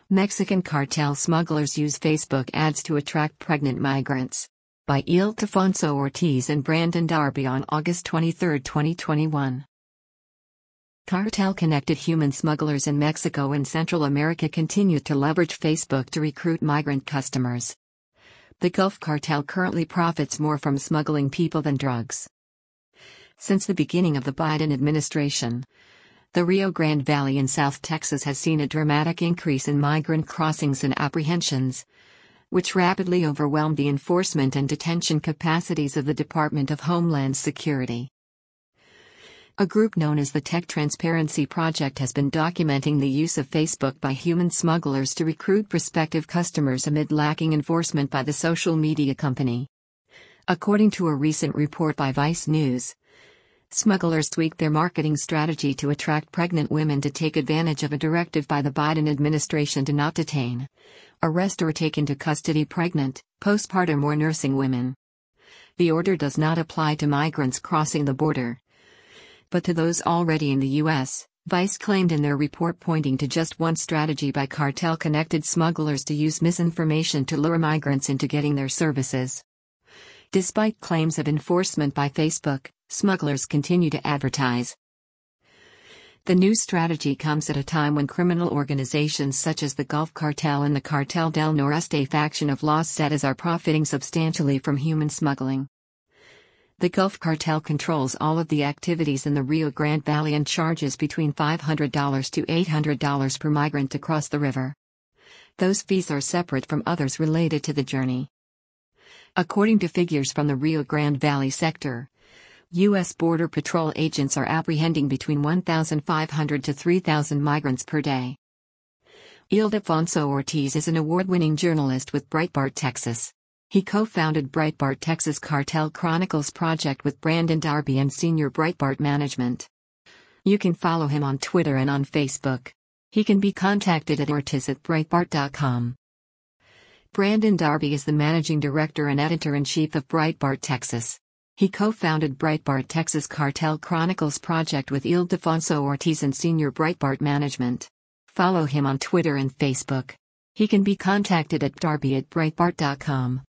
Mexican cartel smugglers use Facebook ads to attract pregnant migrants. By Ildefonso Ortiz and Brandon Darby on August 23, 2021. Cartel-connected human smugglers in Mexico and Central America continue to leverage Facebook to recruit migrant customers. The Gulf Cartel currently profits more from smuggling people than drugs. Since the beginning of the Biden administration, the Rio Grande Valley in South Texas has seen a dramatic increase in migrant crossings and apprehensions, which rapidly overwhelmed the enforcement and detention capacities of the Department of Homeland Security. A group known as the Tech Transparency Project has been documenting the use of Facebook by human smugglers to recruit prospective customers amid lacking enforcement by the social media company. According to a recent report by Vice News, smugglers tweaked their marketing strategy to attract pregnant women to take advantage of a directive by the Biden administration to not detain, arrest or take into custody pregnant, postpartum or nursing women. The order does not apply to migrants crossing the border, but to those already in the U.S., Vice claimed in their report, pointing to just one strategy by cartel-connected smugglers to use misinformation to lure migrants into getting their services. Despite claims of enforcement by Facebook, smugglers continue to advertise. The new strategy comes at a time when criminal organizations such as the Gulf Cartel and the Cartel del Noreste faction of Los Zetas are profiting substantially from human smuggling. The Gulf Cartel controls all of the activities in the Rio Grande Valley and charges between $500 to $800 per migrant to cross the river. Those fees are separate from others related to the journey. According to figures from the Rio Grande Valley sector, U.S. Border Patrol agents are apprehending between 1,500 to 3,000 migrants per day. Ildefonso Ortiz is an award-winning journalist with Breitbart Texas. He co-founded Breitbart Texas Cartel Chronicles Project with Brandon Darby and senior Breitbart management. You can follow him on Twitter and on Facebook. He can be contacted at ortiz@breitbart.com. Brandon Darby is the managing director and editor-in-chief of Breitbart Texas. He co-founded Breitbart Texas Cartel Chronicles Project with Ildefonso Ortiz and senior Breitbart management. Follow him on Twitter and Facebook. He can be contacted at darby@breitbart.com.